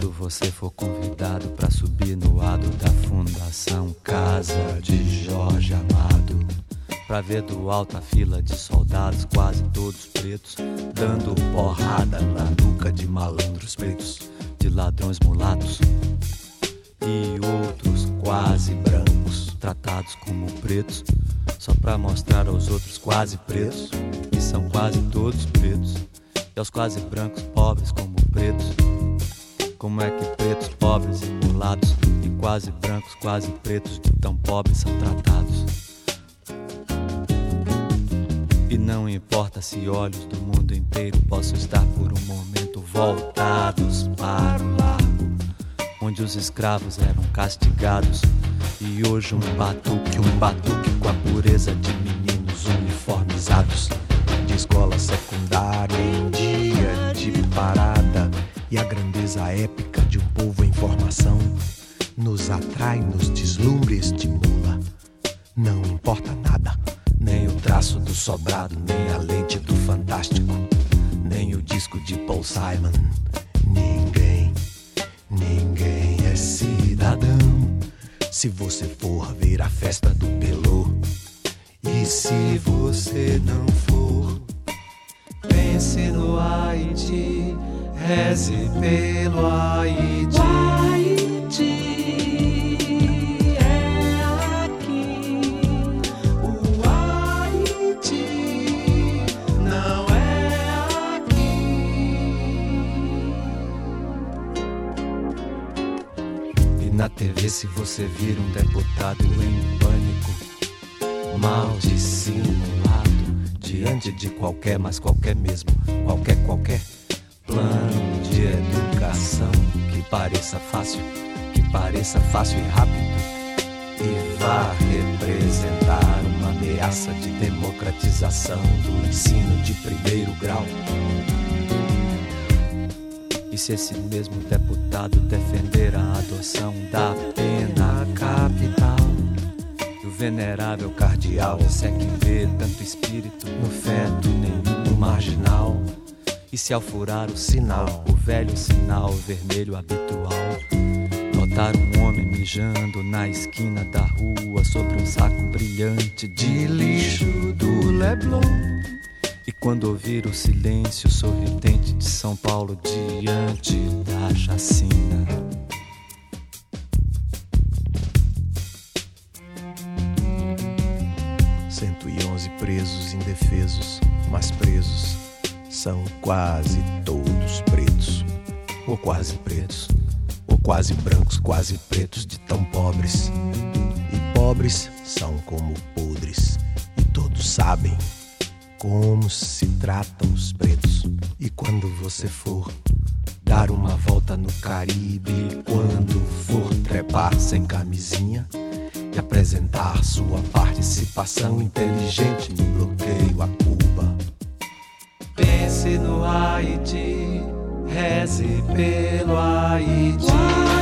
Quando você for convidado pra subir no adro da Fundação Casa de Jorge Amado, pra ver do alto a fila de soldados, quase todos pretos, dando porrada na nuca de malandros pretos, de ladrões mulatos e outros quase brancos, tratados como pretos, só pra mostrar aos outros quase pretos, que são quase todos pretos, e aos quase brancos pobres como pretos. Como é que pretos, pobres e mulatos, e quase brancos, quase pretos, de tão pobres são tratados? E não importa se olhos do mundo inteiro possam estar por um momento voltados para o largo, onde os escravos eram castigados, e hoje um batuque com a pureza de meninos uniformizados, de escola secundária em dia de parada, e a grandeza épica de um povo em formação nos atrai nos deslumbres de mula. Não importa nada, nem o traço do sobrado, nem a lente do fantástico, nem o disco de Paul Simon. Ninguém é cidadão se você for ver a festa do Pelô. E se você não for, pense no Haiti, reze pelo Haiti. O Haiti é aqui, o Haiti não é aqui. E na TV, se você vir um deputado em pânico, mal dissimulado, diante de qualquer, mas qualquer mesmo, qualquer plano de educação que pareça fácil e rápido, e vá representar uma ameaça de democratização do ensino de primeiro grau. E se esse mesmo deputado defender a adoção da pena capital, e o venerável cardeal disser que vê tanto espírito no feto, nenhum marginal, e se ao furar o sinal, o velho sinal vermelho habitual, notar um homem mijando na esquina da rua sobre um saco brilhante de lixo do Leblon, e quando ouvir o silêncio sorridente de São Paulo diante da chacina, 111 presos indefesos, mas presos são quase todos pretos, ou quase pretos, ou quase brancos, quase pretos, de tão pobres. E pobres são como podres, e todos sabem como se tratam os pretos. E quando você for dar uma volta no Caribe, quando for trepar sem camisinha e apresentar sua participação inteligente no bloqueio a Cuba, pense no Haiti, reze pelo Haiti.